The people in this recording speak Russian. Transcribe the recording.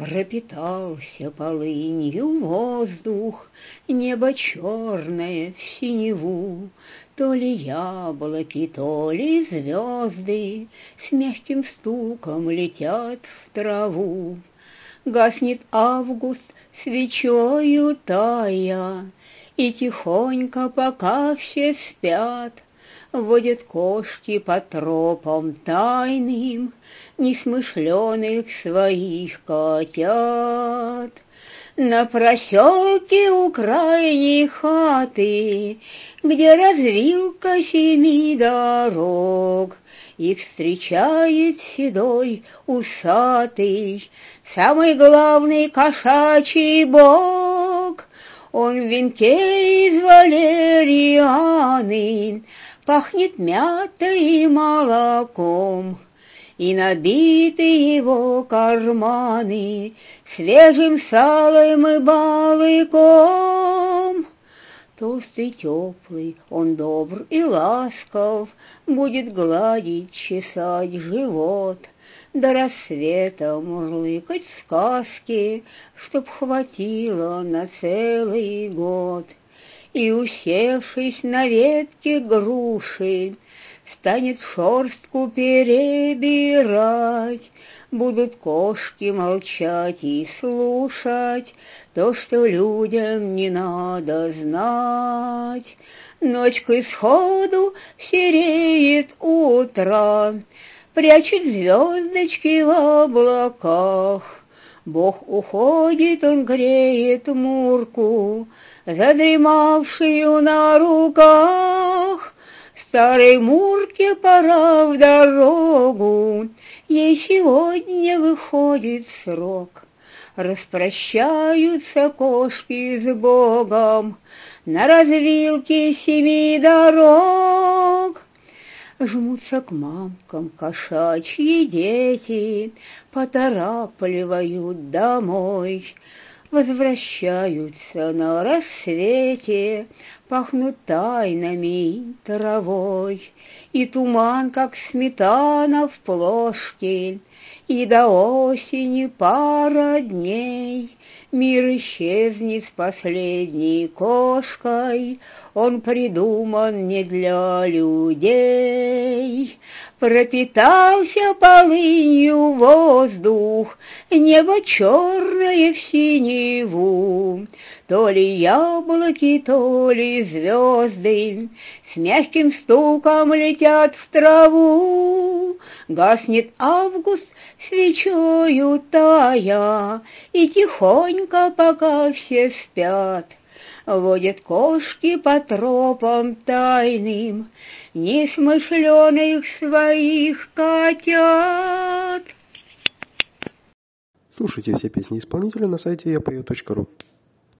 Пропитался полынью воздух, небо черное в синеву, то ли яблоки, то ли звезды с мягким стуком летят в траву. Гаснет август свечою тая, и тихонько, пока все спят, водят кошки по тропам тайным несмышленых своих котят. На проселке у крайней хаты, где развилка 7 дорог, их встречает седой усатый, самый главный кошачий бог. Он в венке из валерианы, пахнет мятой и молоком, и набиты его карманы свежим салом и балыком. Толстый, теплый, он добр и ласков, будет гладить, чесать живот, до рассвета мурлыкать сказки, чтоб хватило на целый год. И, усевшись на ветке груши, станет шерстку перебирать. Будут кошки молчать и слушать то, что людям не надо знать. Ночь к исходу сереет утро, прячет звездочки в облаках. Бог уходит, он греет Мурку, задремавшую на руках. Старой Мурке пора в дорогу, ей сегодня выходит срок. Распрощаются кошки с Богом на развилке 7 дорог. Жмутся к мамкам кошачьи дети, поторапливают домой. Возвращаются на рассвете, пахнут тайнами и травой. И туман, как сметана в плошке, и до осени пара дней. Мир исчезнет с последней кошкой, он придуман не для людей. Пропитался полынью воздух, небо черное в синеву, то ли яблоки, то ли звезды с мягким стуком летят в траву. Гаснет август свечою тая, и тихонько, пока все спят, водят кошки по тропам тайным несмышленых своих котят. Слушайте все песни исполнителя на сайте yapою.ru.